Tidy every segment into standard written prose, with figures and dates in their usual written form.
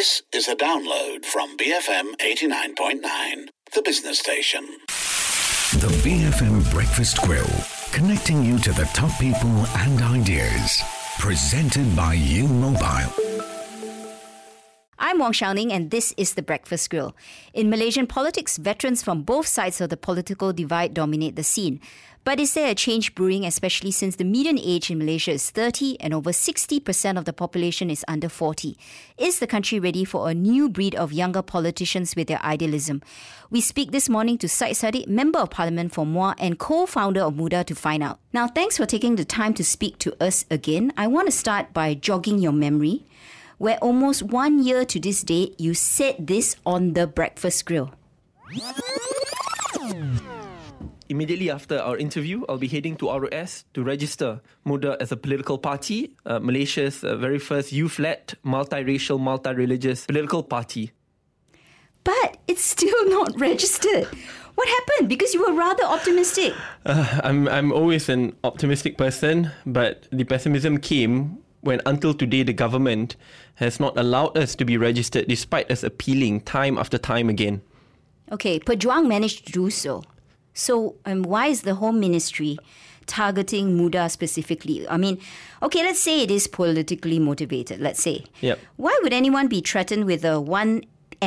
This is a download from BFM 89.9, the business station. The BFM Breakfast Grill, connecting you to the top people and ideas. Presented by U Mobile. I'm Wong Xiaoning and this is The Breakfast Grill. In Malaysian politics, veterans from both sides of the political divide dominate the scene. But is there a change brewing, especially since the median age in Malaysia is 30 and over 60% of the population is under 40? Is the country ready for a new breed of younger politicians with their idealism? We speak this morning to Syed Saddiq, Member of Parliament for Muar and co-founder of Muda, to find out. Now, thanks for taking the time to speak to us again. I want to start by jogging your memory, where almost 1 year to this date, you said this on The Breakfast Grill. Immediately after our interview, I'll be heading to ROS to register Muda as a political party, Malaysia's very first youth-led, multiracial, multi-religious political party. But it's still not registered. What happened? Because you were rather optimistic. I'm always an optimistic person, but the pessimism came when until today the government has not allowed us to be registered despite us appealing time after time again. Okay, Pejuang managed to do so. So why is the Home Ministry targeting Muda specifically? I mean, okay, let's say it is politically motivated, let's say. Yep. Why would anyone be threatened with a one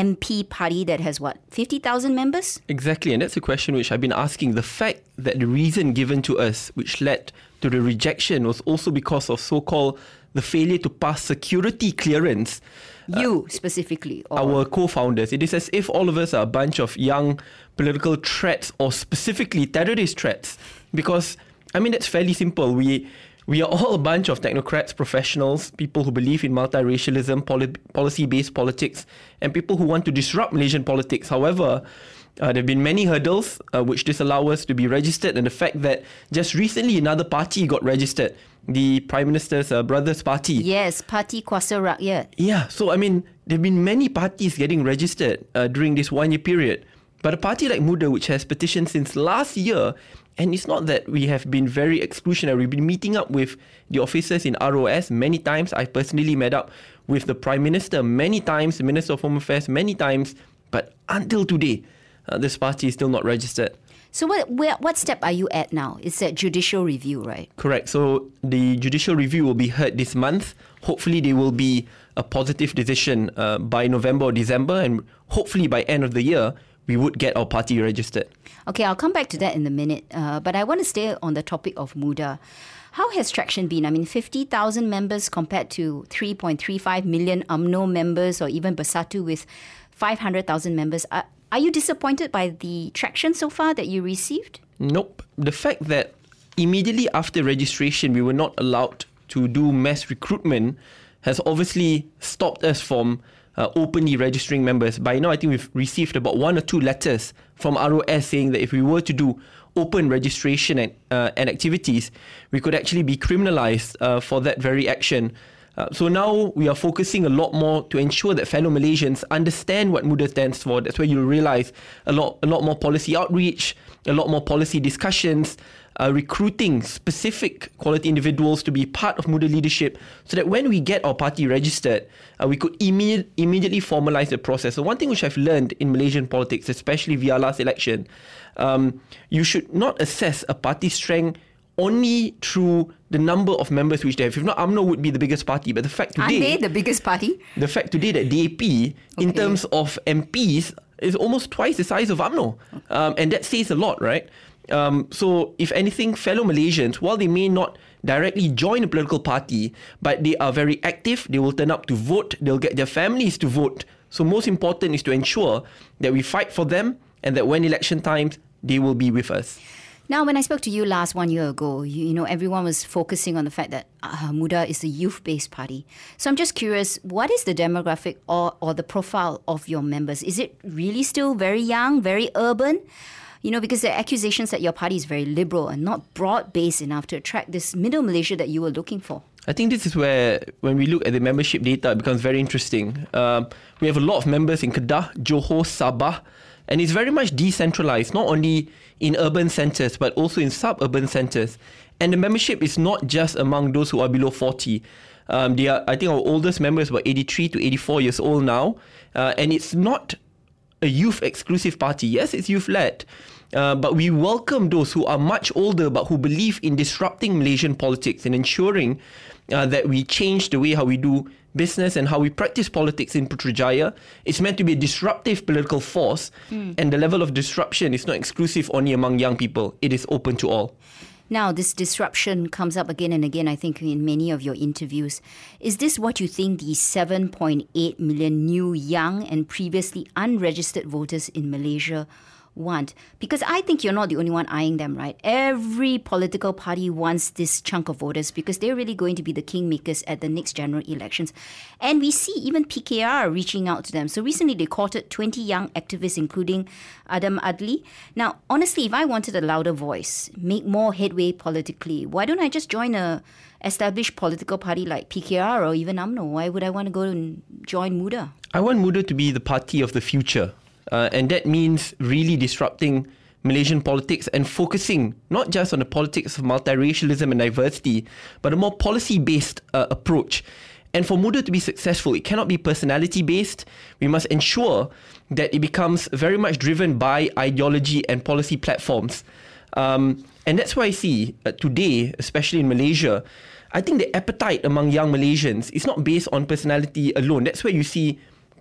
MP party that has, 50,000 members? Exactly, and that's a question which I've been asking. The fact that the reason given to us which led to the rejection was also because of so-called the failure to pass security clearance. You specifically? Or our co-founders. It is as if all of us are a bunch of young political threats or specifically terrorist threats. Because, that's fairly simple. We are all a bunch of technocrats, professionals, people who believe in multiracialism, policy-based politics, and people who want to disrupt Malaysian politics. However, there have been many hurdles which disallow us to be registered, and the fact that just recently another party got registered, the Prime Minister's brother's party. Yes, Parti Kuasa Rakyat. Yeah, so there have been many parties getting registered during this 1 year period. But a party like Muda, which has petitioned since last year, and it's not that we have been very exclusionary. We've been meeting up with the officers in ROS many times. I personally met up with the Prime Minister many times, the Minister of Home Affairs many times. But until today, this party is still not registered. So what step are you at now? It's a judicial review, right? Correct. So the judicial review will be heard this month. Hopefully there will be a positive decision by November or December, and hopefully by end of the year, we would get our party registered. Okay, I'll come back to that in a minute. But I want to stay on the topic of Muda. How has traction been? 50,000 members compared to 3.35 million UMNO members, or even Bersatu with 500,000 members. Are you disappointed by the traction so far that you received? Nope. The fact that immediately after registration, we were not allowed to do mass recruitment has obviously stopped us from openly registering members. By now, I think we've received about 1 or 2 letters from ROS saying that if we were to do open registration and activities, we could actually be criminalized for that very action. So now we are focusing a lot more to ensure that fellow Malaysians understand what Muda stands for. That's where you'll realise a lot more policy outreach, a lot more policy discussions, recruiting specific quality individuals to be part of Muda leadership, so that when we get our party registered, we could immediately formalise the process. So one thing which I've learned in Malaysian politics, especially via last election, you should not assess a party's strength only through the number of members which they have. If not, UMNO would be the biggest party. But the fact today... Are they the biggest party? The fact today that DAP, in terms of MPs, is almost twice the size of UMNO. And that says a lot, right? So, if anything, fellow Malaysians, while they may not directly join a political party, but they are very active, they will turn up to vote, they'll get their families to vote. So, most important is to ensure that we fight for them and that when election times, they will be with us. Now, when I spoke to you last 1 year ago, everyone was focusing on the fact that Muda is a youth-based party. So I'm just curious, what is the demographic or the profile of your members? Is it really still very young, very urban? Because there are accusations that your party is very liberal and not broad-based enough to attract this middle Malaysia that you were looking for. I think this is where, when we look at the membership data, it becomes very interesting. We have a lot of members in Kedah, Johor, Sabah, and it's very much decentralized, not only in urban centres, but also in suburban centres. And the membership is not just among those who are below 40. I think our oldest member is about 83 to 84 years old now. And it's not a youth-exclusive party. Yes, it's youth-led. But we welcome those who are much older but who believe in disrupting Malaysian politics and ensuring that we change the way how we do business and how we practice politics in Putrajaya. It's meant to be a disruptive political force, and the level of disruption is not exclusive only among young people. It is open to all. Now, this disruption comes up again and again, I think, in many of your interviews. Is this what you think the 7.8 million new young and previously unregistered voters in Malaysia want? Because I think you're not the only one eyeing them, right? Every political party wants this chunk of voters because they're really going to be the kingmakers at the next general elections. And we see even PKR reaching out to them. So recently they courted 20 young activists, including Adam Adli. Now, honestly, if I wanted a louder voice, make more headway politically, why don't I just join a established political party like PKR or even UMNO? Why would I want to go and join MUDA? I want MUDA to be the party of the future. And that means really disrupting Malaysian politics and focusing not just on the politics of multiracialism and diversity, but a more policy-based approach. And for MUDA to be successful, it cannot be personality-based. We must ensure that it becomes very much driven by ideology and policy platforms. And that's why I see today, especially in Malaysia, I think the appetite among young Malaysians is not based on personality alone. That's where you see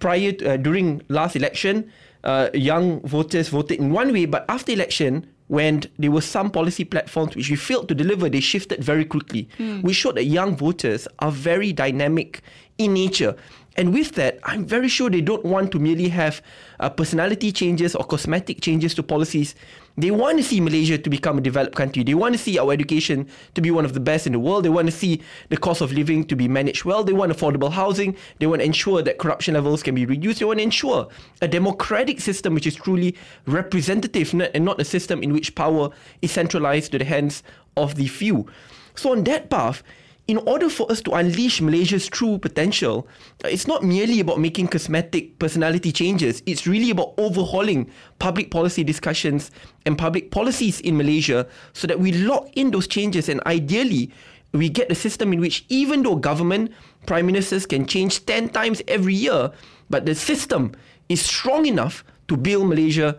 during last election, young voters voted in one way, but after election, when there were some policy platforms which we failed to deliver, they shifted very quickly. We showed that young voters are very dynamic in nature. And with that, I'm very sure they don't want to merely have personality changes or cosmetic changes to policies. They want to see Malaysia to become a developed country. They want to see our education to be one of the best in the world. They want to see the cost of living to be managed well. They want affordable housing. They want to ensure that corruption levels can be reduced. They want to ensure a democratic system which is truly representative and not a system in which power is centralized to the hands of the few. So on that path, in order for us to unleash Malaysia's true potential, it's not merely about making cosmetic personality changes. It's really about overhauling public policy discussions and public policies in Malaysia so that we lock in those changes, and ideally, we get a system in which even though government, prime ministers can change 10 times every year, but the system is strong enough to build Malaysia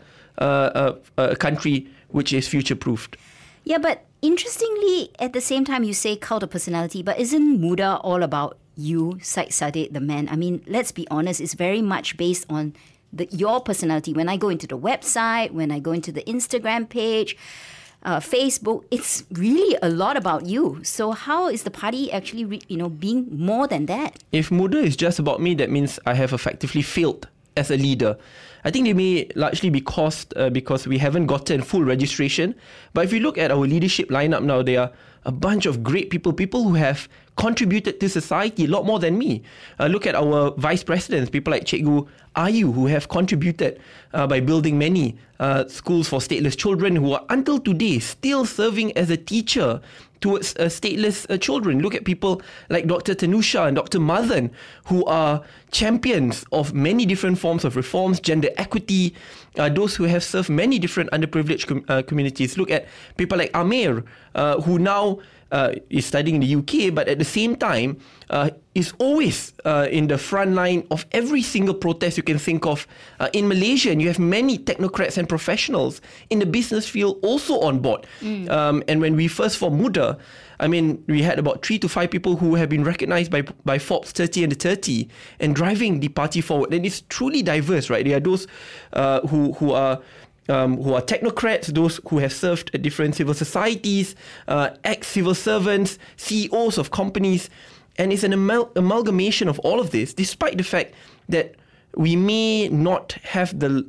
a country which is future-proofed. Yeah, but interestingly, at the same time, you say cult of personality, but isn't MUDA all about you, Syed Saddiq, the man? I mean, let's be honest, it's very much based on your personality. When I go into the website, when I go into the Instagram page, Facebook, it's really a lot about you. So how is the party actually, being more than that? If MUDA is just about me, that means I have effectively failed as a leader. I think they may largely be caused because we haven't gotten full registration. But if you look at our leadership lineup now, there are a bunch of great people who have contributed to society a lot more than me. Look at our vice presidents, people like Cikgu Ayu, who have contributed by building many schools for stateless children, who are until today still serving as a teacher towards stateless children. Look at people like Dr. Tanusha and Dr. Madan, who are champions of many different forms of reforms, gender equity, those who have served many different underprivileged communities. Look at people like Amir, who now is studying in the UK, but at the same time is always in the front line of every single protest you can think of in Malaysia. And you have many technocrats and professionals in the business field also on board. And when we first formed MUDA, I mean, we had about 3 to 5 people who have been recognized by Forbes 30 and the 30 and driving the party forward. And it's truly diverse, right? There are those who are technocrats, those who have served at different civil societies, ex-civil servants, CEOs of companies. And it's an amalgamation of all of this, despite the fact that we may not have the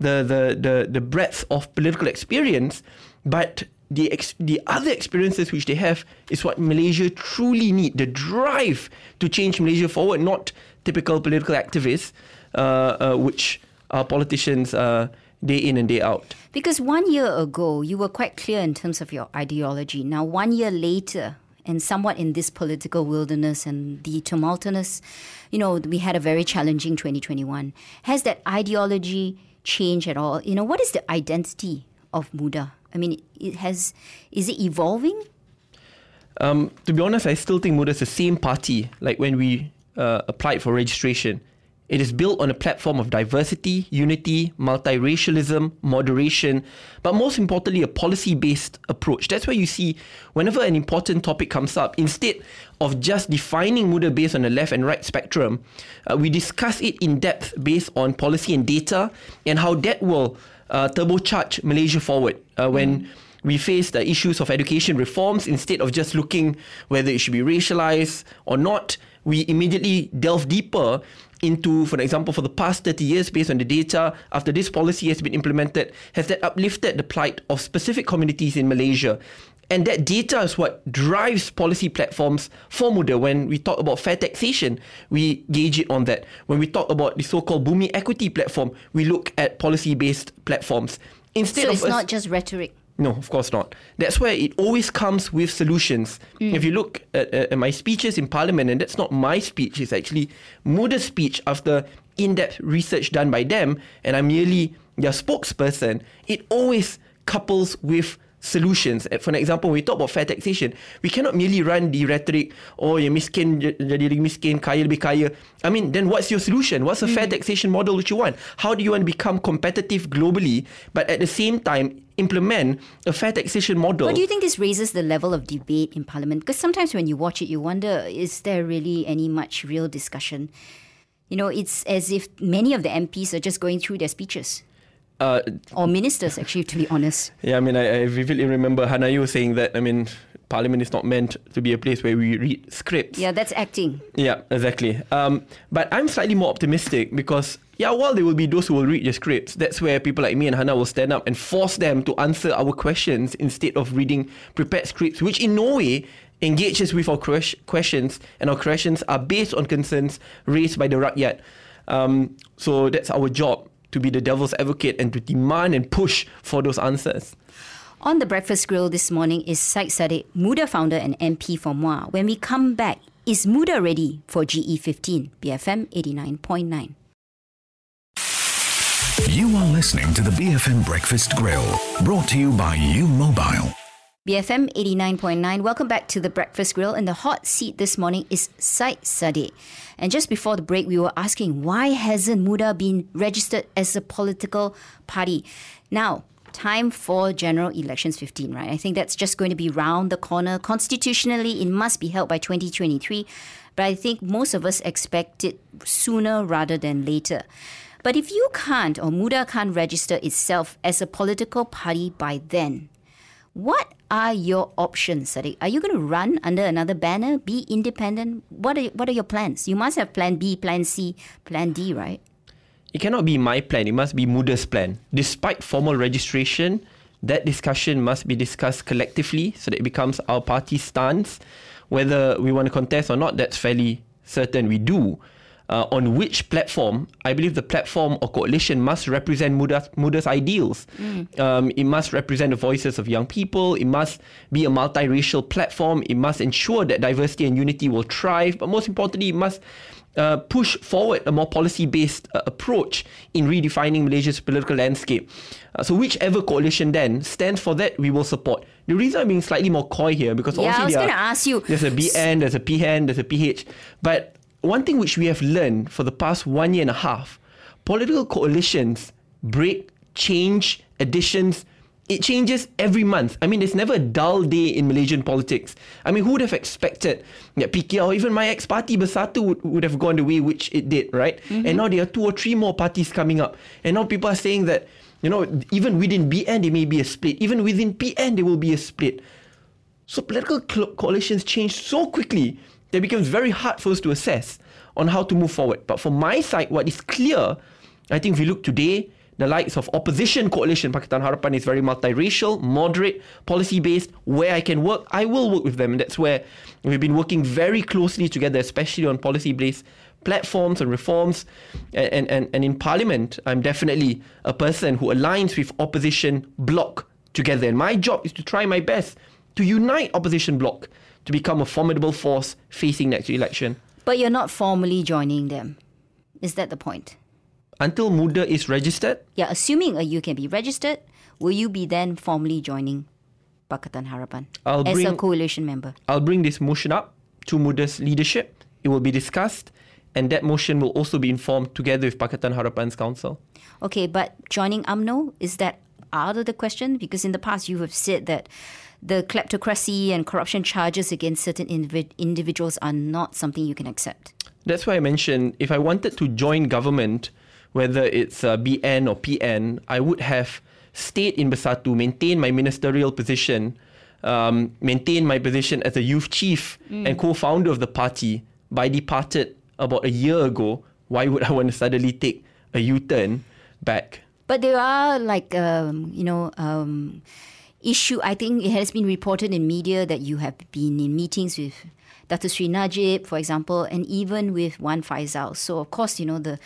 breadth of political experience, but the other experiences which they have is what Malaysia truly need. The drive to change Malaysia forward, not typical political activists, which are politicians day in and day out. Because 1 year ago, you were quite clear in terms of your ideology. Now, 1 year later, and somewhat in this political wilderness and the tumultuous, we had a very challenging 2021. Has that ideology changed at all? What is the identity of MUDA? I mean, is it evolving? To be honest, I still think Muda is the same party like when we applied for registration. It is built on a platform of diversity, unity, multiracialism, moderation, but most importantly, a policy-based approach. That's where you see whenever an important topic comes up, instead of just defining Muda based on the left and right spectrum, we discuss it in depth based on policy and data and how that will turbocharge Malaysia forward when we face the issues of education reforms. Instead of just looking whether it should be racialized or not, we immediately delve deeper into, for example, for the past 30 years, based on the data, after this policy has been implemented, has that uplifted the plight of specific communities in Malaysia? And that data is what drives policy platforms for Muda. When we talk about fair taxation, we gauge it on that. When we talk about the so-called Bumi Equity platform, we look at policy-based platforms. Instead so it's not just rhetoric. No, of course not. That's where it always comes with solutions. If you look at my speeches in Parliament, and that's not my speech, it's actually Muda's speech after in-depth research done by them, and I'm merely their spokesperson, it always couples with solutions. For example, when we talk about fair taxation, we cannot merely run the rhetoric, oh, yang miskin jadi lebih miskin, kaya lebih kaya. I mean, then what's your solution? What's the fair taxation model which you want? How do you want to become competitive globally, but at the same time implement a fair taxation model? But do you think this raises the level of debate in Parliament? Because sometimes when you watch it, you wonder, is there really any much real discussion? You know, it's as if many of the MPs are just going through their speeches. Or ministers, actually, to be honest. Yeah, I mean, I vividly remember Hanayu saying that, I mean, Parliament is not meant to be a place where we read scripts. Yeah, that's acting. Yeah, exactly. But I'm slightly more optimistic because, yeah, while there will be those who will read the scripts, that's where people like me and Hana will stand up and force them to answer our questions instead of reading prepared scripts, which in no way engages with our questions, and our questions are based on concerns raised by the rakyat. So that's our job, to be the devil's advocate and to demand and push for those answers. On the Breakfast Grill this morning is Syed Saddiq, Muda founder and MP for Muar. When we come back, is Muda ready for GE15? BFM 89.9. You are listening to the BFM Breakfast Grill, brought to you by U Mobile. BFM 89.9. Welcome back to the Breakfast Grill. In the hot seat this morning is Syed Saddiq. And just before the break, we were asking, why hasn't Muda been registered as a political party? Now, time for general elections 15, right? I think that's just going to be round the corner. Constitutionally, it must be held by 2023. But I think most of us expect it sooner rather than later. But if you can't, or Muda can't register itself as a political party by then, what are your options, Saddiq? Are you going to run under another banner, be independent? What are your plans? You must have plan B, plan C, plan D, right? It cannot be my plan. It must be Muda's plan. Despite formal registration, that discussion must be discussed collectively so that it becomes our party stance. Whether we want to contest or not, that's fairly certain we do. On which platform, I believe the platform or coalition must represent Muda's ideals. It must represent the voices of young people. It must be a multiracial platform. It must ensure that diversity and unity will thrive. But most importantly, it must push forward a more policy-based approach in redefining Malaysia's political landscape. So whichever coalition then stands for that, we will support. The reason I'm being slightly more coy here, because I was obviously going to ask you. There's a BN, there's a PN, there's a PH. But one thing which we have learned for the past 1 year and a half, political coalitions break, change, additions. It changes every month. I mean, there's never a dull day in Malaysian politics. I mean, who would have expected that PKR or even my ex-party Bersatu would have gone the way which it did, right? And now there are 2 or 3 more parties coming up. And now people are saying that, you know, even within BN there may be a split. Even within PN there will be a split. So political coalitions change so quickly that it becomes very hard for us to assess on how to move forward. But for my side, what is clear, I think if we look today, the likes of opposition coalition, Pakatan Harapan is very multiracial, moderate, policy-based. Where I can work, I will work with them. And that's where we've been working very closely together, especially on policy-based platforms and reforms. And in Parliament, I'm definitely a person who aligns with opposition bloc together. And my job is to try my best to unite opposition bloc to become a formidable force facing next election. But you're not formally joining them. Is that the point? Until Muda is registered? Yeah, assuming you can be registered, will you be then formally joining? Pakatan Harapan I'll as a bring- coalition member? I'll bring this motion up to Muda's leadership. It will be discussed, and that motion will also be informed together with Pakatan Harapan's council. Okay, but joining UMNO, is that out of the question? Because in the past you have said that the kleptocracy and corruption charges against certain individuals are not something you can accept. That's why I mentioned if I wanted to join government, whether it's BN or PN, I would have stayed in Bersatu, maintained my ministerial position, maintained my position as a youth chief and co-founder of the party. But I departed about a year ago. Why would I want to suddenly take a U-turn back? But there are issue. I think it has been reported in media that you have been in meetings with Dato Sri Najib, for example, and even with Wan Faisal. So of course,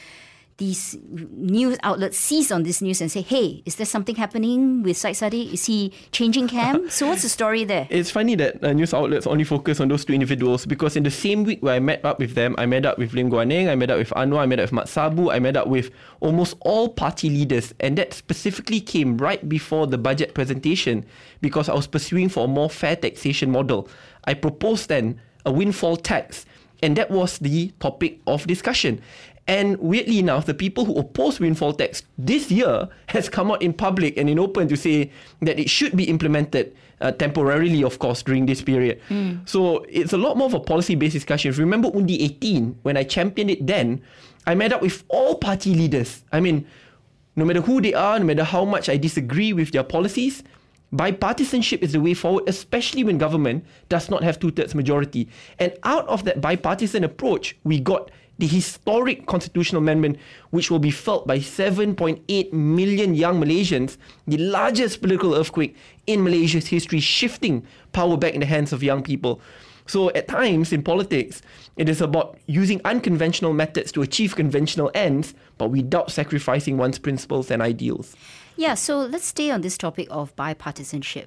these news outlets seize on this news and say, hey, is there something happening with Syed Saddiq? Is he changing camp? So what's the story there? It's funny that news outlets only focus on those two individuals, because in the same week where I met up with them, I met up with Lim Guaneng, I met up with Anwar, I met up with Mat Sabu, I met up with almost all party leaders, and that specifically came right before the budget presentation because I was pursuing for a more fair taxation model. I proposed then a windfall tax, and that was the topic of discussion. And weirdly enough, the people who oppose windfall tax this year has come out in public and in open to say that it should be implemented temporarily, of course, during this period. So it's a lot more of a policy-based discussion. If you remember Undi 18, when I championed it then, I met up with all party leaders. I mean, no matter who they are, no matter how much I disagree with their policies, bipartisanship is the way forward, especially when government does not have 2/3 majority. And out of that bipartisan approach, we got the historic constitutional amendment, which will be felt by 7.8 million young Malaysians, the largest political earthquake in Malaysia's history, shifting power back in the hands of young people. So at times in politics, it is about using unconventional methods to achieve conventional ends, but without sacrificing one's principles and ideals. Yeah, so let's stay on this topic of bipartisanship.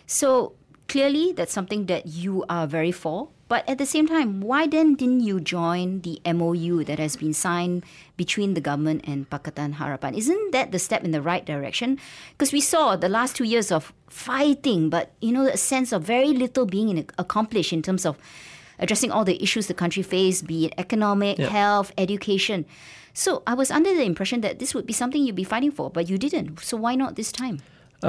So clearly that's something that you are very for. But at the same time, why then didn't you join the MOU that has been signed between the government and Pakatan Harapan? Isn't that the step in the right direction? Because we saw the last 2 years of fighting, but, a sense of very little being accomplished in terms of addressing all the issues the country faced, be it economic, health, education. So I was under the impression that this would be something you'd be fighting for, but you didn't. So why not this time?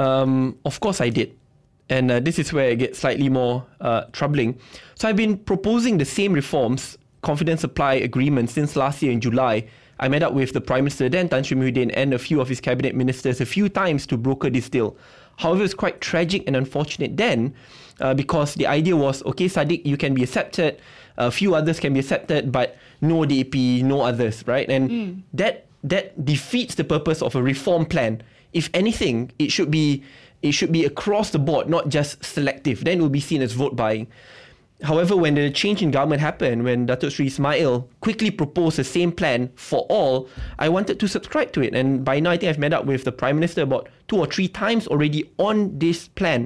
Of course I did. And this is where it gets slightly more troubling. So I've been proposing the same reforms, confidence supply agreement, since last year in July. I met up with the Prime Minister then, Tan Sri Muhyiddin, and a few of his cabinet ministers a few times to broker this deal. However, it's quite tragic and unfortunate then because the idea was, okay, Saddiq, you can be accepted, a few others can be accepted, but no DAP, no others, right? And that defeats the purpose of a reform plan. If anything, it should be across the board, not just selective. Then it will be seen as vote buying. However, when the change in government happened, when Datuk Sri Ismail quickly proposed the same plan for all, I wanted to subscribe to it. And by now, I think I've met up with the Prime Minister about 2 or 3 times already on this plan.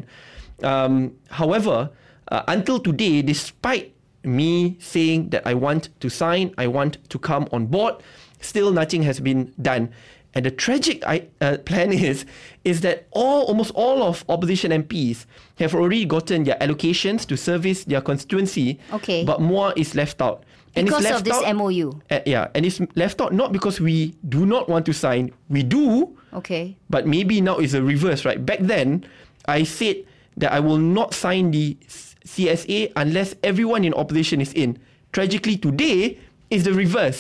However, until today, despite me saying that I want to sign, I want to come on board, still nothing has been done. And the tragic plan is that almost all of opposition MPs have already gotten their allocations to service their constituency, but more is left out. And because it's left of this out, MOU? And it's left out not because we do not want to sign. We do, but maybe now it's a reverse, right? Back then, I said that I will not sign the CSA unless everyone in opposition is in. Tragically, today is the reverse.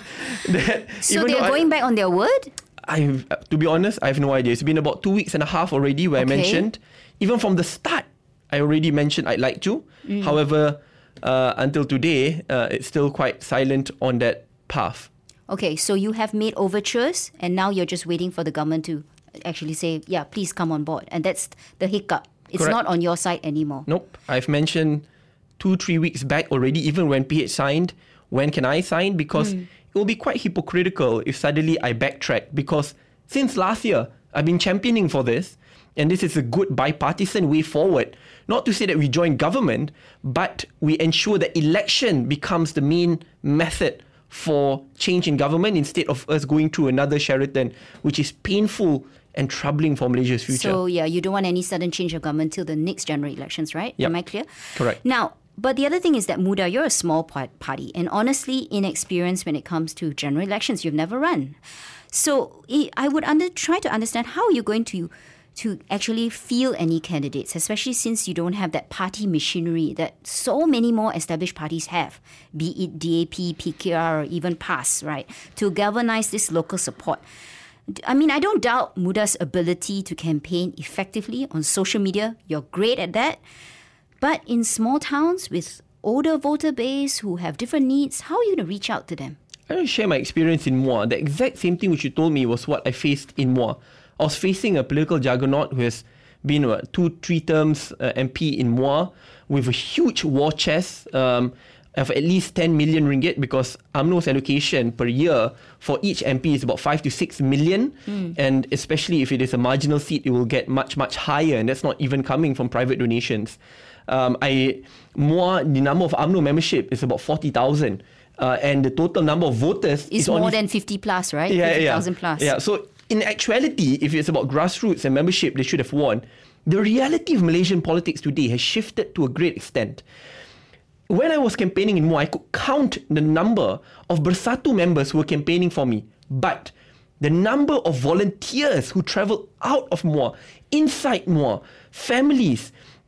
So they're going back on their word? To be honest, I have no idea. It's been about 2 weeks and a half already where I mentioned, even from the start, I already mentioned I'd like to. However, until today, it's still quite silent on that path. Okay, so you have made overtures and now you're just waiting for the government to actually say, yeah, please come on board. And that's the hiccup. It's Correct. not on your side anymore. Nope. I've mentioned 2-3 weeks back already, even when PH signed, when can I sign? Because it will be quite hypocritical if suddenly I backtrack, because since last year, I've been championing for this, and this is a good bipartisan way forward. Not to say that we join government, but we ensure that election becomes the main method for change in government instead of us going through another Sheraton, which is painful and troubling for Malaysia's future. So, you don't want any sudden change of government till the next general elections, right? Yep. Am I clear? Correct. Now, but the other thing is that Muda, you're a small party and honestly inexperienced when it comes to general elections. You've never run. So I would try to understand how you're going to actually field any candidates, especially since you don't have that party machinery that so many more established parties have, be it DAP, PKR, or even PAS, right, to galvanize this local support. I mean, I don't doubt Muda's ability to campaign effectively on social media. You're great at that. But in small towns with older voter base who have different needs, how are you going to reach out to them? I want to share my experience in Muar. The exact same thing which you told me was what I faced in Muar. I was facing a political juggernaut who has been 2-3 terms MP in Muar with a huge war chest of at least 10 million ringgit because UMNO's allocation per year for each MP is about 5 to 6 million. And especially if it is a marginal seat, it will get much, much higher. And that's not even coming from private donations. Muar, the number of UMNO membership is about 40,000. And the total number of voters is more than 50 plus, right? Yeah, 50,000 plus. Yeah, so in actuality, if it's about grassroots and membership, they should have won. The reality of Malaysian politics today has shifted to a great extent. When I was campaigning in Muar, I could count the number of Bersatu members who were campaigning for me. But the number of volunteers who travelled out of Muar, inside Muar, families,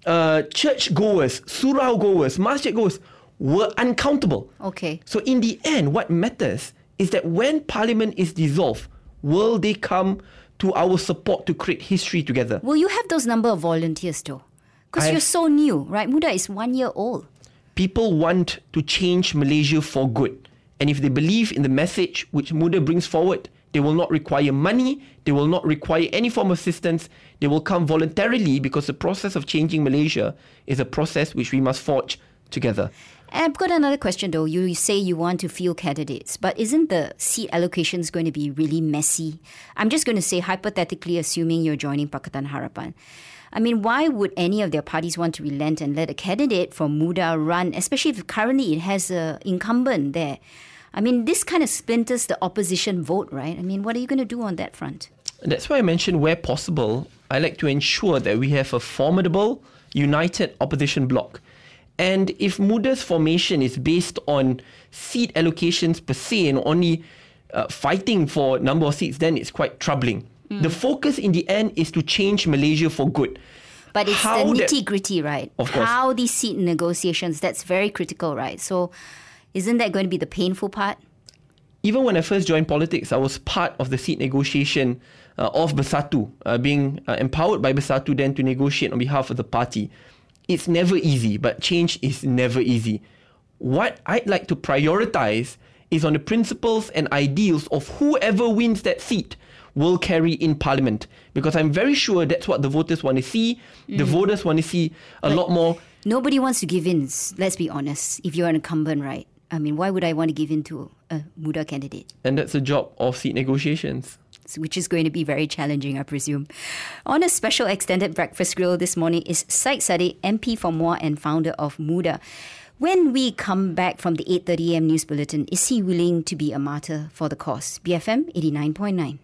church goers, surau goers, masjid goers, were uncountable. Okay. So in the end, what matters is that when Parliament is dissolved, will they come to our support to create history together? Will you have those number of volunteers though? Because you're so new, right? Muda is 1 year old. People want to change Malaysia for good. And if they believe in the message which Muda brings forward, they will not require money, they will not require any form of assistance, they will come voluntarily because the process of changing Malaysia is a process which we must forge together. I've got another question though. You say you want to field candidates, but isn't the seat allocations going to be really messy? I'm just going to say hypothetically, assuming you're joining Pakatan Harapan. I mean, why would any of their parties want to relent and let a candidate from Muda run, especially if currently it has an incumbent there? I mean, this kind of splinters the opposition vote, right? I mean, what are you going to do on that front? That's why I mentioned where possible, I like to ensure that we have a formidable, united opposition bloc. And if Muda's formation is based on seat allocations per se and only fighting for number of seats, then it's quite troubling. The focus in the end is to change Malaysia for good. But it's How the nitty-gritty, right? Of course. How these seat negotiations, that's very critical, right? So isn't that going to be the painful part? Even when I first joined politics, I was part of the seat negotiation of Bersatu, being empowered by Bersatu then to negotiate on behalf of the party. It's never easy, but change is never easy. What I'd like to prioritize is on the principles and ideals of whoever wins that seat will carry in Parliament. Because I'm very sure that's what the voters want to see. The voters want to see a lot more. Nobody wants to give in, let's be honest, if you're an incumbent, right? I mean, why would I want to give in to a Muda candidate? And that's the job of seat negotiations. Which is going to be very challenging, I presume. On a special extended breakfast grill this morning is Syed Saddiq, MP for Muar and founder of Muda. When we come back from the 8:30 a.m. news bulletin, is he willing to be a martyr for the cause? BFM 89.9.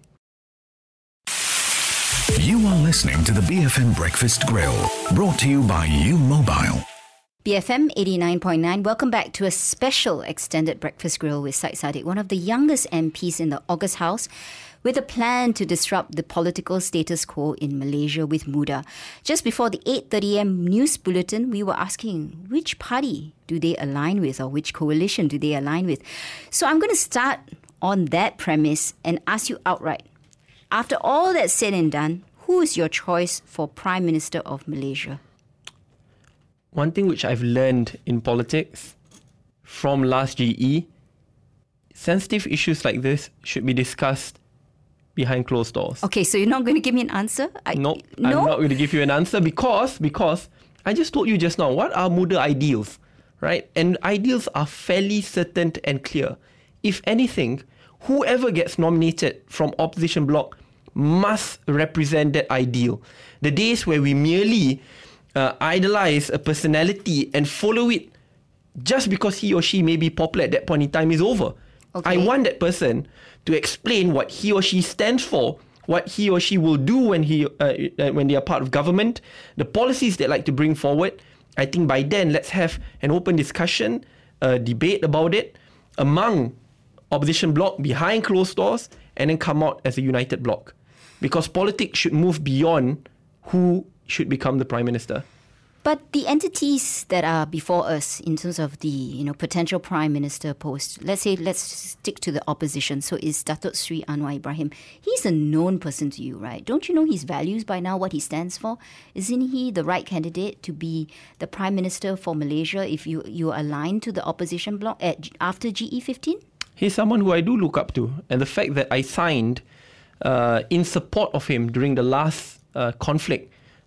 You are listening to the BFM Breakfast Grill, brought to you by U Mobile. BFM 89.9, welcome back to a special extended breakfast grill with Syed Saddiq, one of the youngest MPs in the August House, with a plan to disrupt the political status quo in Malaysia with Muda. Just before the 8:30 a.m. news bulletin, we were asking which party do they align with or which coalition do they align with. So I'm going to start on that premise and ask you outright. After all that's said and done, who is your choice for Prime Minister of Malaysia? One thing which I've learned in politics from last GE, sensitive issues like this should be discussed behind closed doors. Okay, so you're not going to give me an answer? No, I'm not going to give you an answer because I just told you just now, what are Muda ideals, right? And ideals are fairly certain and clear. If anything, whoever gets nominated from opposition bloc must represent that ideal. The days where we merely idolize a personality and follow it just because he or she may be popular at that point in time is over. I want that person to explain what he or she stands for, what he or she will do when they are part of government, the policies they like to bring forward. I think by then, let's have an open discussion, a debate about it among opposition bloc behind closed doors, and then come out as a united bloc. Because politics should move beyond who should become the Prime Minister. But the entities that are before us in terms of the potential Prime Minister post, let's stick to the opposition. So is Datuk Sri Anwar Ibrahim. He's a known person to you, right? Don't you know his values by now, what he stands for? Isn't he the right candidate to be the Prime Minister for Malaysia if you align to the opposition bloc after GE15? He's someone who I do look up to. And the fact that I signed in support of him during the last conflict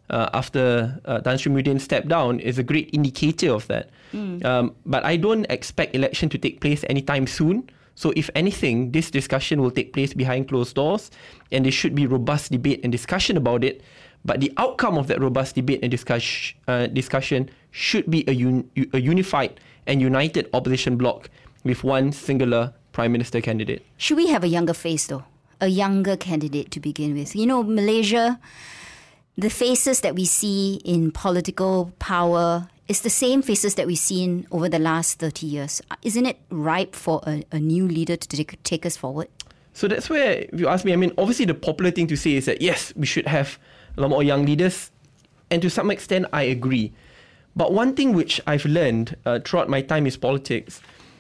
after Tan Sri Muhyiddin stepped down is a great indicator of that. But I don't expect election to take place anytime soon. So if anything, this discussion will take place behind closed doors, and there should be robust debate and discussion about it. But the outcome of that robust debate and discussion should be a unified and united opposition bloc with one singular Prime Minister candidate. Should we have a younger face though? A younger candidate to begin with? Malaysia, the faces that we see in political power is the same faces that we've seen over the last 30 years. Isn't it ripe for a new leader to take us forward? So that's where, if you ask me, obviously the popular thing to say is that yes, we should have a lot more young leaders. And to some extent, I agree. But one thing which I've learned throughout my time in politics,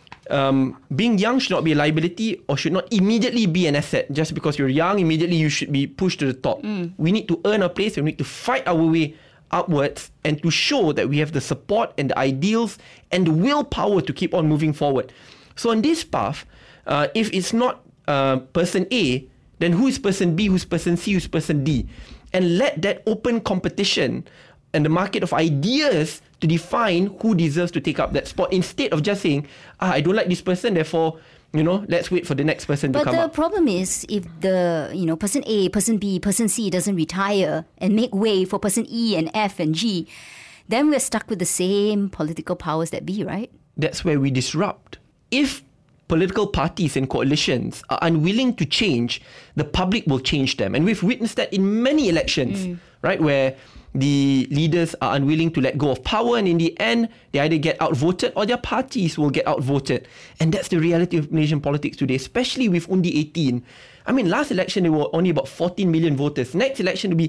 being young should not be a liability or should not immediately be an asset. Just because you're young, immediately you should be pushed to the top. We need to earn our place. We need to fight our way upwards and to show that we have the support and the ideals and the willpower to keep on moving forward. So on this path, if it's not person A, then who is person B, who's person C, who's person D? And let that open competition and the market of ideas to define who deserves to take up that spot, instead of just saying, I don't like this person, therefore, let's wait for the next person to come up. But the problem is, if the, person A, person B, person C doesn't retire and make way for person E and F and G, then we're stuck with the same political powers that be, right? That's where we disrupt. If political parties and coalitions are unwilling to change, the public will change them. And we've witnessed that in many elections, right, where the leaders are unwilling to let go of power, and in the end, they either get outvoted or their parties will get outvoted. And that's the reality of Malaysian politics today, especially with Undi 18. Last election, there were only about 14 million voters. Next election will be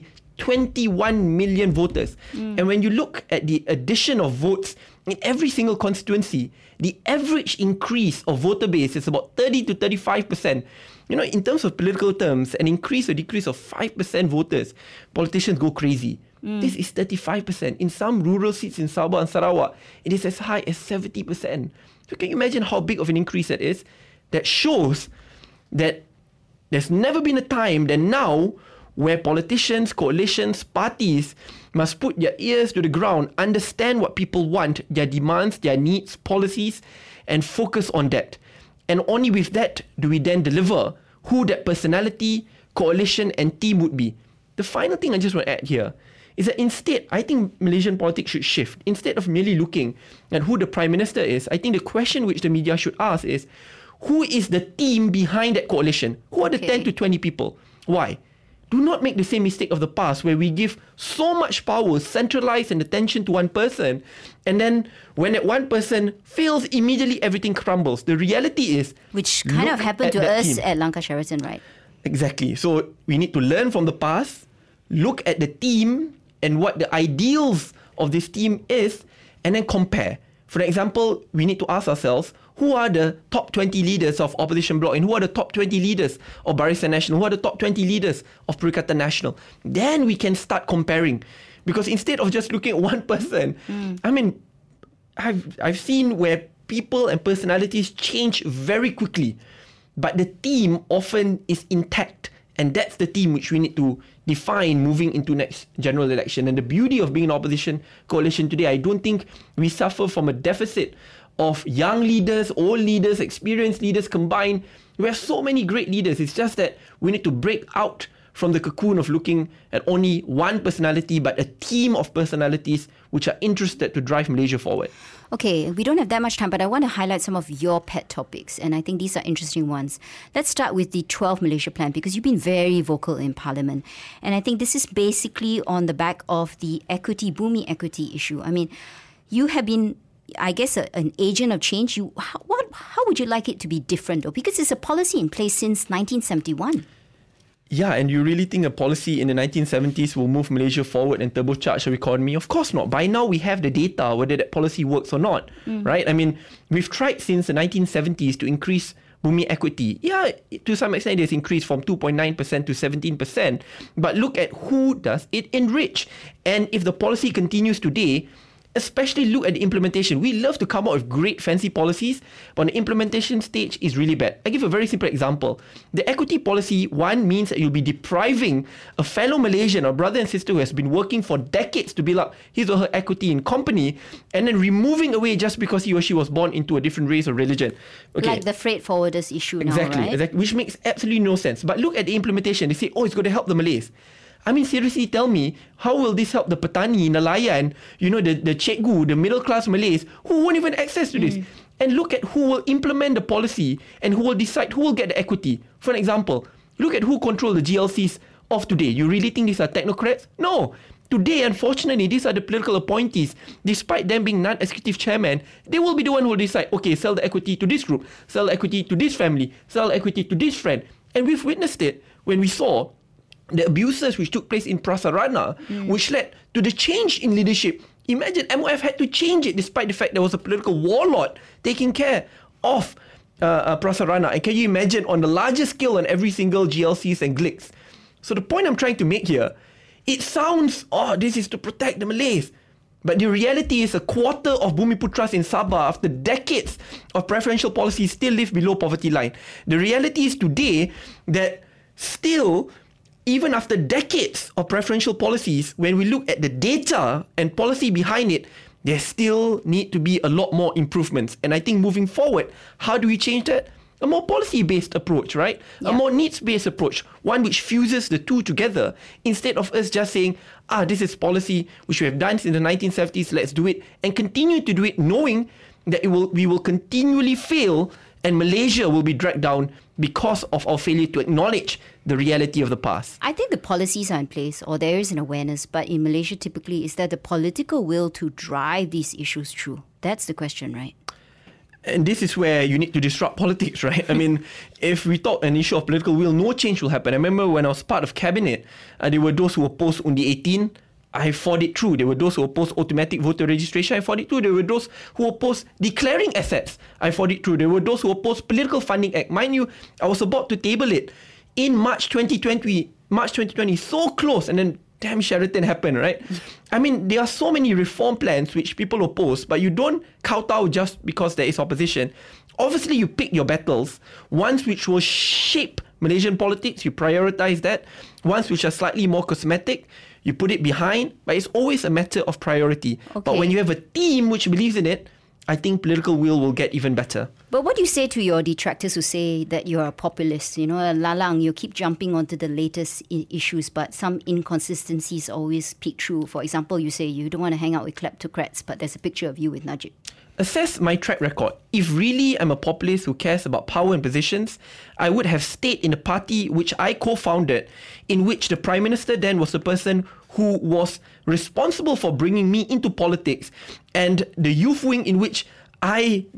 21 million voters. And when you look at the addition of votes in every single constituency, the average increase of voter base is about 30 to 35%. In terms of political terms, an increase or decrease of 5% voters, politicians go crazy. This is 35%. In some rural seats in Sabah and Sarawak, it is as high as 70%. So can you imagine how big of an increase that is? That shows that there's never been a time than now where politicians, coalitions, parties must put their ears to the ground, understand what people want, their demands, their needs, policies, and focus on that. And only with that do we then deliver who that personality, coalition, and team would be. The final thing I just want to add here is that instead, I think Malaysian politics should shift. Instead of merely looking at who the Prime Minister is, I think the question which the media should ask is, who is the team behind that coalition? Who are the 10 to 20 people? Why? Do not make the same mistake of the past where we give so much power, centralize and attention to one person, and then when that one person fails, immediately everything crumbles. The reality is... Which kind of happened to us at Langkah Sheraton, right? Exactly. So we need to learn from the past, look at the team and what the ideals of this team is, and then compare. For example, we need to ask ourselves, who are the top 20 leaders of Opposition Bloc, and who are the top 20 leaders of Barisan Nasional, who are the top 20 leaders of Perikatan Nasional? Then we can start comparing. Because instead of just looking at one person, I've seen where people and personalities change very quickly, but the team often is intact. And that's the team which we need to define moving into next general election. And the beauty of being an opposition coalition today, I don't think we suffer from a deficit of young leaders, old leaders, experienced leaders combined. We have so many great leaders. It's just that we need to break out from the cocoon of looking at only one personality, but a team of personalities which are interested to drive Malaysia forward. Okay, we don't have that much time, but I want to highlight some of your pet topics, and I think these are interesting ones. Let's start with the 12 Malaysia plan, because you've been very vocal in Parliament. And I think this is basically on the back of the Bumi equity issue. I mean, you have been, I guess, an agent of change. How would you like it to be different, though? Because it's a policy in place since 1971. Yeah, and you really think a policy in the 1970s will move Malaysia forward and turbocharge our economy? Of course not. By now, we have the data whether that policy works or not, right? I mean, we've tried since the 1970s to increase Bumi equity. Yeah, to some extent, it has increased from 2.9% to 17%. But look at who does it enrich. And if the policy continues today, especially look at the implementation. We love to come up with great fancy policies, but the implementation stage is really bad. I give a very simple example. The equity policy, one, means that you'll be depriving a fellow Malaysian or brother and sister who has been working for decades to build up his or her equity in company, and then removing away just because he or she was born into a different race or religion. Okay. Like the freight forwarders issue now, right? Exactly, which makes absolutely no sense. But look at the implementation. They say, it's going to help the Malays. I mean, seriously, tell me, how will this help the petani, nelayan, the cikgu, the middle-class Malays who won't even access to this? And look at who will implement the policy and who will decide who will get the equity. For an example, look at who control the GLCs of today. You really think these are technocrats? No. Today, unfortunately, these are the political appointees. Despite them being non-executive chairman, they will be the one who will decide, okay, sell the equity to this group, sell equity to this family, sell equity to this friend. And we've witnessed it when we saw the abuses which took place in Prasarana, which led to the change in leadership. Imagine MOF had to change it despite the fact there was a political warlord taking care of Prasarana. And can you imagine on the largest scale on every single GLCs and GLICs? So the point I'm trying to make here, it sounds, this is to protect the Malays. But the reality is a quarter of Bumiputras in Sabah, after decades of preferential policies, still live below poverty line. The reality is today that still, even after decades of preferential policies, when we look at the data and policy behind it, there still need to be a lot more improvements. And I think moving forward, how do we change that? A more policy-based approach, right? Yeah. A more needs-based approach, one which fuses the two together, instead of us just saying, this is policy which we have done since the 1970s, let's do it, and continue to do it knowing that we will continually fail and Malaysia will be dragged down because of our failure to acknowledge the reality of the past. I think the policies are in place, or there is an awareness, but in Malaysia typically, is there the political will to drive these issues through? That's the question, right? And this is where you need to disrupt politics, right? I mean, if we talk an issue of political will, no change will happen. I remember when I was part of cabinet, there were those who opposed Undi 18. I fought it through. There were those who opposed automatic voter registration. I fought it through. There were those who opposed declaring assets. I fought it through. There were those who opposed Political Funding Act. Mind you, I was about to table it in March 2020, so close, and then damn Sheraton happened, right? I mean, there are so many reform plans which people oppose, but you don't kowtow just because there is opposition. Obviously, you pick your battles. Ones which will shape Malaysian politics, you prioritize that. Ones which are slightly more cosmetic, you put it behind, but it's always a matter of priority. Okay. But when you have a team which believes in it, I think political will get even better. But what do you say to your detractors who say that you're a populist? Lalang, you keep jumping onto the latest issues, but some inconsistencies always peek through. For example, you say you don't want to hang out with kleptocrats, but there's a picture of you with Najib. Assess my track record. If really I'm a populist who cares about power and positions, I would have stayed in a party which I co-founded, in which the Prime Minister then was the person who was responsible for bringing me into politics, and the youth wing in which I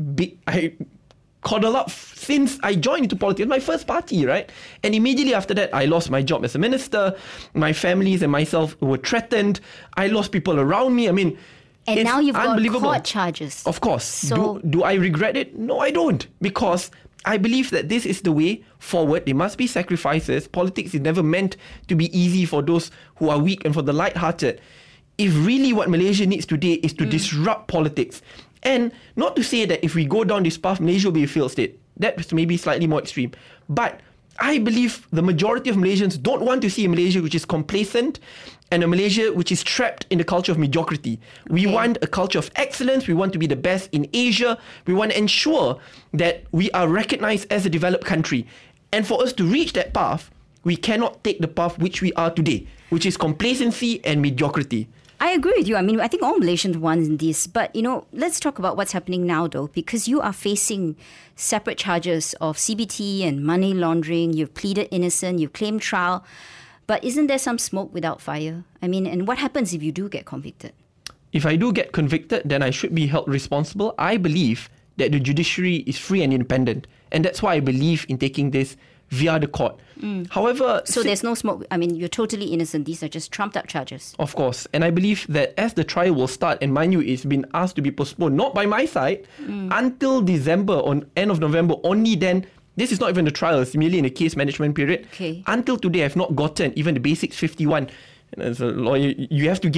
coddled up since I joined into politics. My first party, right? And immediately after that, I lost my job as a minister. My families and myself were threatened. I lost people around me. I mean, and now you've got court charges. Of course. So do I regret it? No, I don't. Because I believe that this is the way forward. There must be sacrifices. Politics is never meant to be easy for those who are weak and for the light-hearted. If really what Malaysia needs today is to disrupt politics, and not to say that if we go down this path, Malaysia will be a failed state. That's maybe slightly more extreme. But I believe the majority of Malaysians don't want to see a Malaysia which is complacent and a Malaysia which is trapped in the culture of mediocrity. We want a culture of excellence. We want to be the best in Asia. We want to ensure that we are recognized as a developed country. And for us to reach that path, we cannot take the path which we are today, which is complacency and mediocrity. I agree with you. I mean, I think all Malaysians want this. But, let's talk about what's happening now, though, because you are facing separate charges of CBT and money laundering. You've pleaded innocent. You've claimed trial. But isn't there some smoke without fire? I mean, and what happens if you do get convicted? If I do get convicted, then I should be held responsible. I believe that the judiciary is free and independent. And that's why I believe in taking this via the court. However... So there's no smoke. I mean, you're totally innocent. These are just trumped up charges. Of course. And I believe that as the trial will start, and mind you, it's been asked to be postponed, not by my side, until December or end of November, only then. This is not even the trial. It's merely in a case management period. Okay. Until today, I've not gotten even the basics 51. And as a lawyer, you have to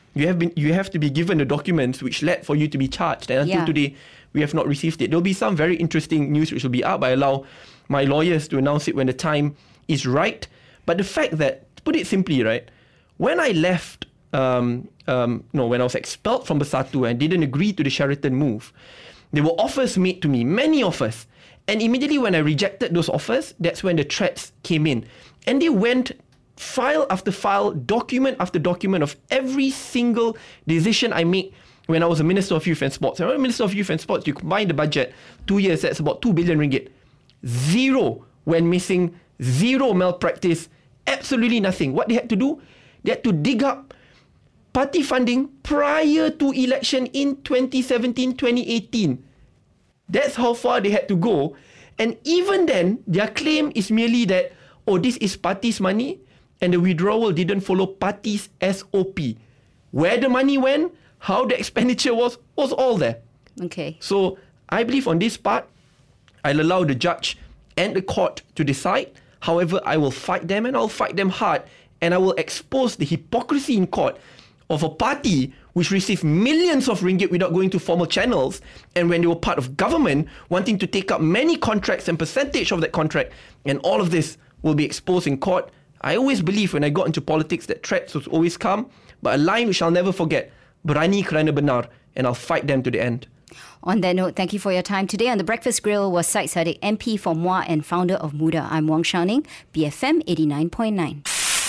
be given the documents which led for you to be charged. And until today, we have not received it. There'll be some very interesting news which will be out. I allow my lawyers to announce it when the time is right. But the fact that, to put it simply, right, when I left, when I was expelled from Bersatu and didn't agree to the Sheraton move, there were offers made to me, many offers. And immediately when I rejected those offers, that's when the threats came in. And they went file after file, document after document of every single decision I made when I was a Minister of Youth and Sports. And when I was Minister of Youth and Sports, you combine the budget, 2 years, that's about 2 billion ringgit. Zero went missing, zero malpractice, absolutely nothing. What they had to do? They had to dig up party funding prior to election in 2017, 2018. That's how far they had to go. And even then, their claim is merely that, this is party's money and the withdrawal didn't follow party's SOP. Where the money went, how the expenditure was all there. Okay. So I believe on this part, I'll allow the judge and the court to decide. However, I will fight them and I'll fight them hard. And I will expose the hypocrisy in court of a party which received millions of ringgit without going to formal channels, and when they were part of government, wanting to take up many contracts and percentage of that contract, and all of this will be exposed in court. I always believe when I got into politics that threats would always come, but a line which I'll never forget, berani kerana benar, and I'll fight them to the end. On that note, thank you for your time. Today on The Breakfast Grill was Syed Saddiq, MP for Muar and founder of Muda. I'm Wong Xiaoning, BFM 89.9.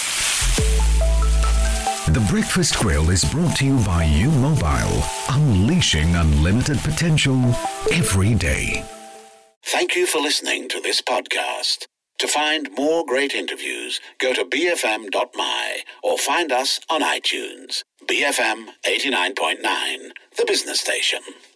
The Breakfast Grill is brought to you by U Mobile, unleashing unlimited potential every day. Thank you for listening to this podcast. To find more great interviews, go to bfm.my or find us on iTunes. BFM 89.9, the business station.